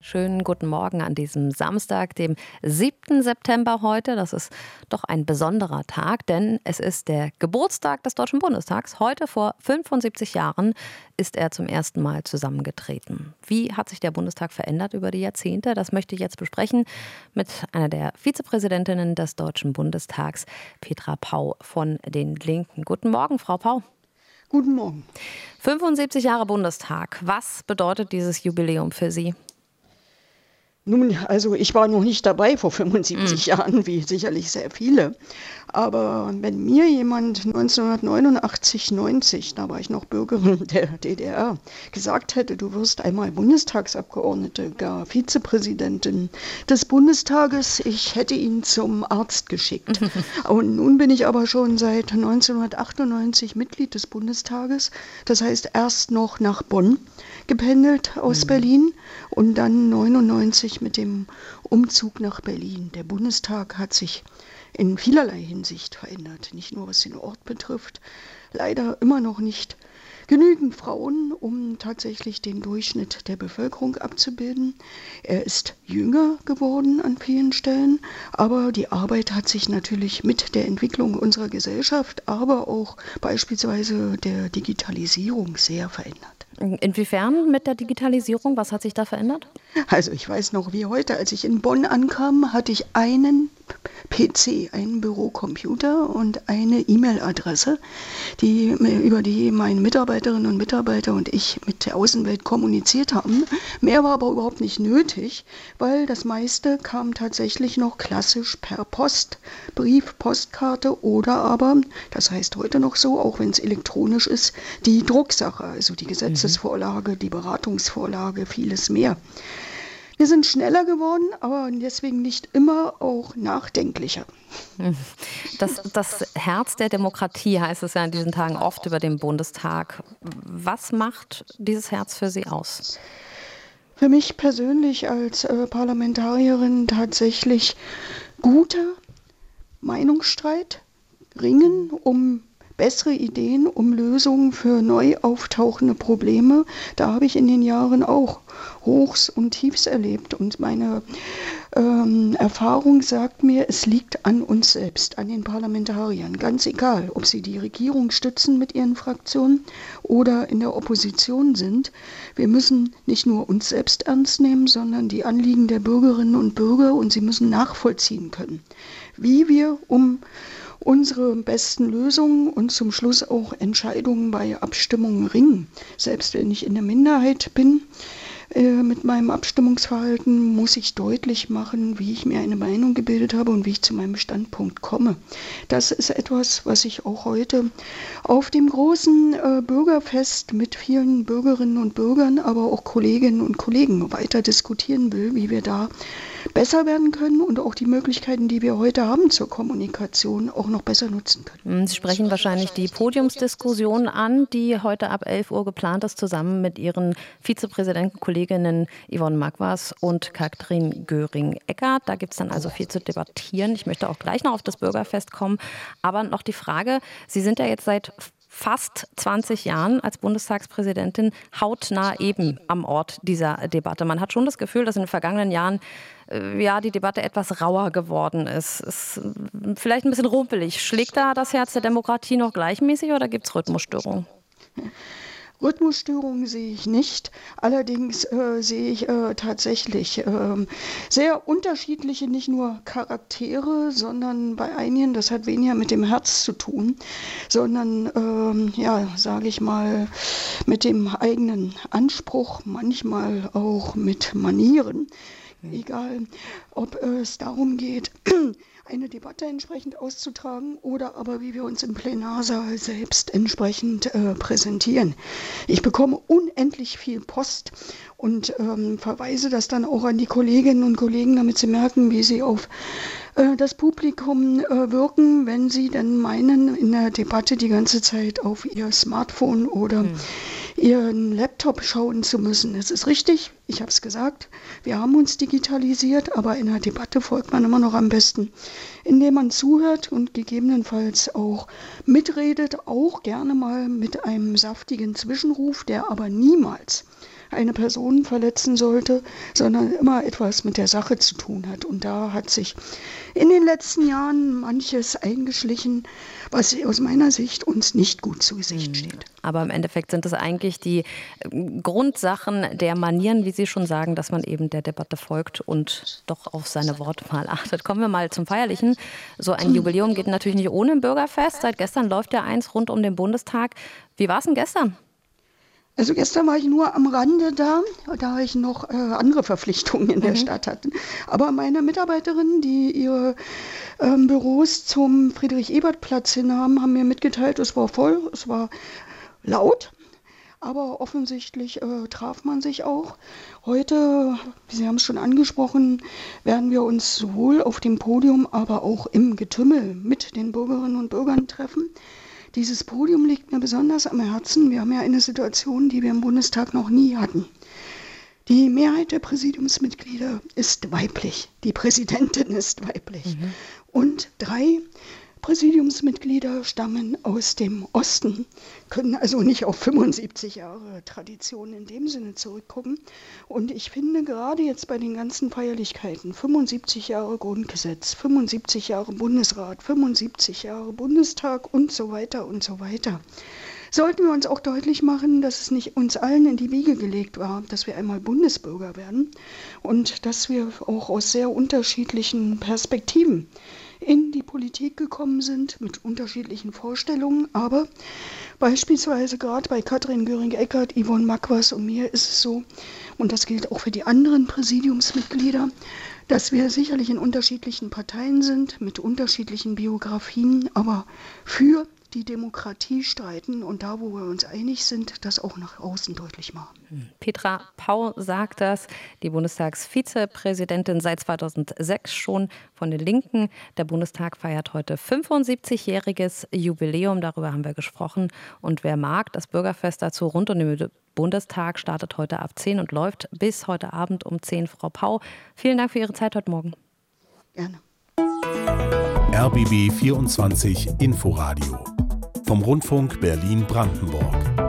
Schönen guten Morgen an diesem Samstag, dem 7. September heute. Das ist doch ein besonderer Tag, denn es ist der Geburtstag des Deutschen Bundestags. Heute vor 75 Jahren ist er zum ersten Mal zusammengetreten. Wie hat sich der Bundestag verändert über die Jahrzehnte? Das möchte ich jetzt besprechen mit einer der Vizepräsidentinnen des Deutschen Bundestags, Petra Pau von den Linken. Guten Morgen, Frau Pau. Guten Morgen. 75 Jahre Bundestag. Was bedeutet dieses Jubiläum für Sie? Nun, also ich war noch nicht dabei vor 75 Jahren, wie sicherlich sehr viele. Aber wenn mir jemand 1989, 90, da war ich noch Bürgerin der DDR, gesagt hätte, du wirst einmal Bundestagsabgeordnete, gar Vizepräsidentin des Bundestages, ich hätte ihn zum Arzt geschickt. Und nun bin ich aber schon seit 1998 Mitglied des Bundestages. Das heißt, erst noch nach Bonn gependelt aus Berlin und dann 99 mit dem Umzug nach Berlin. Der Bundestag hat sich in vielerlei Hinsicht verändert, nicht nur was den Ort betrifft. Leider immer noch nicht genügend Frauen, um tatsächlich den Durchschnitt der Bevölkerung abzubilden. Er ist jünger geworden an vielen Stellen, aber die Arbeit hat sich natürlich mit der Entwicklung unserer Gesellschaft, aber auch beispielsweise der Digitalisierung sehr verändert. Inwiefern mit der Digitalisierung? Was hat sich da verändert? Also ich weiß noch wie heute, als ich in Bonn ankam, hatte ich einen PC, einen Bürocomputer und eine E-Mail-Adresse, über die meine Mitarbeiterinnen und Mitarbeiter und ich mit der Außenwelt kommuniziert haben. Mehr war aber überhaupt nicht nötig, weil das meiste kam tatsächlich noch klassisch per Post, Brief, Postkarte oder aber, das heißt heute noch so, auch wenn es elektronisch ist, die Drucksache, also die Gesetzesvorlage, die Beratungsvorlage, vieles mehr. Wir sind schneller geworden, aber deswegen nicht immer auch nachdenklicher. Das Herz der Demokratie heißt es ja in diesen Tagen oft über den Bundestag. Was macht dieses Herz für Sie aus? Für mich persönlich als Parlamentarierin tatsächlich guter Meinungsstreit, Ringen um bessere Ideen, um Lösungen für neu auftauchende Probleme. Da habe ich in den Jahren auch Hochs und Tiefs erlebt. Und meine Erfahrung sagt mir, es liegt an uns selbst, an den Parlamentariern. Ganz egal, ob sie die Regierung stützen mit ihren Fraktionen oder in der Opposition sind. Wir müssen nicht nur uns selbst ernst nehmen, sondern die Anliegen der Bürgerinnen und Bürger, und sie müssen nachvollziehen können, wie wir um unsere besten Lösungen und zum Schluss auch Entscheidungen bei Abstimmungen ringen. Selbst wenn ich in der Minderheit bin, mit meinem Abstimmungsverhalten muss ich deutlich machen, wie ich mir eine Meinung gebildet habe und wie ich zu meinem Standpunkt komme. Das ist etwas, was ich auch heute auf dem großen Bürgerfest mit vielen Bürgerinnen und Bürgern, aber auch Kolleginnen und Kollegen weiter diskutieren will, wie wir da besser werden können und auch die Möglichkeiten, die wir heute haben zur Kommunikation, auch noch besser nutzen können. Sie sprechen wahrscheinlich die Podiumsdiskussion an, die heute ab 11 Uhr geplant ist, zusammen mit Ihren Vizepräsidentenkolleginnen Yvonne Magwas und Katrin Göring-Eckardt. Da gibt es dann also viel zu debattieren. Ich möchte auch gleich noch auf das Bürgerfest kommen. Aber noch die Frage, Sie sind ja jetzt seit fast 20 Jahren als Bundestagspräsidentin hautnah eben am Ort dieser Debatte. Man hat schon das Gefühl, dass in den vergangenen Jahren die Debatte etwas rauer geworden ist. Ist vielleicht ein bisschen rumpelig. Schlägt da das Herz der Demokratie noch gleichmäßig oder gibt es Rhythmusstörungen? Rhythmusstörungen sehe ich nicht. Allerdings sehe ich tatsächlich sehr unterschiedliche, nicht nur Charaktere, sondern bei einigen, das hat weniger mit dem Herz zu tun, sondern, sage ich mal, mit dem eigenen Anspruch, manchmal auch mit Manieren. Egal, ob es darum geht, eine Debatte entsprechend auszutragen oder aber wie wir uns im Plenarsaal selbst entsprechend präsentieren. Ich bekomme unendlich viel Post und verweise das dann auch an die Kolleginnen und Kollegen, damit sie merken, wie sie auf das Publikum wirken, wenn sie dann meinen, in der Debatte die ganze Zeit auf ihr Smartphone oder ihren Laptop schauen zu müssen. Es ist richtig, ich habe es gesagt, wir haben uns digitalisiert, aber in der Debatte folgt man immer noch am besten, indem man zuhört und gegebenenfalls auch mitredet, auch gerne mal mit einem saftigen Zwischenruf, der aber niemals eine Person verletzen sollte, sondern immer etwas mit der Sache zu tun hat. Und da hat sich in den letzten Jahren manches eingeschlichen, was aus meiner Sicht uns nicht gut zu Gesicht steht. Aber im Endeffekt sind es eigentlich die Grundsachen der Manieren, wie Sie schon sagen, dass man eben der Debatte folgt und doch auf seine Wortwahl achtet. Kommen wir mal zum Feierlichen. So ein Jubiläum geht natürlich nicht ohne ein Bürgerfest. Seit gestern läuft ja eins rund um den Bundestag. Wie war es denn gestern? Also gestern war ich nur am Rande da ich noch andere Verpflichtungen in der Stadt hatte. Aber meine Mitarbeiterinnen, die ihre Büros zum Friedrich-Ebert-Platz hin haben mir mitgeteilt, es war voll, es war laut. Aber offensichtlich traf man sich auch. Heute, Sie haben es schon angesprochen, werden wir uns sowohl auf dem Podium, aber auch im Getümmel mit den Bürgerinnen und Bürgern treffen. Dieses Podium liegt mir besonders am Herzen. Wir haben ja eine Situation, die wir im Bundestag noch nie hatten. Die Mehrheit der Präsidiumsmitglieder ist weiblich. Die Präsidentin ist weiblich. Und 3 Präsidiumsmitglieder stammen aus dem Osten, können also nicht auf 75 Jahre Tradition in dem Sinne zurückgucken. Und ich finde gerade jetzt bei den ganzen Feierlichkeiten, 75 Jahre Grundgesetz, 75 Jahre Bundesrat, 75 Jahre Bundestag und so weiter, sollten wir uns auch deutlich machen, dass es nicht uns allen in die Wiege gelegt war, dass wir einmal Bundesbürger werden und dass wir auch aus sehr unterschiedlichen Perspektiven in die Politik gekommen sind, mit unterschiedlichen Vorstellungen. Aber beispielsweise gerade bei Katrin Göring-Eckardt, Yvonne Magwas und mir ist es so, und das gilt auch für die anderen Präsidiumsmitglieder, dass wir sicherlich in unterschiedlichen Parteien sind, mit unterschiedlichen Biografien, aber für die Demokratie streiten und da, wo wir uns einig sind, das auch nach außen deutlich machen. Petra Pau sagt das, die Bundestagsvizepräsidentin seit 2006 schon von den Linken. Der Bundestag feiert heute 75-jähriges Jubiläum, darüber haben wir gesprochen. Und wer mag, das Bürgerfest dazu rund um den Bundestag startet heute ab 10 und läuft bis heute Abend um 10. Frau Pau, vielen Dank für Ihre Zeit heute Morgen. Gerne. RBB 24 Inforadio vom Rundfunk Berlin-Brandenburg.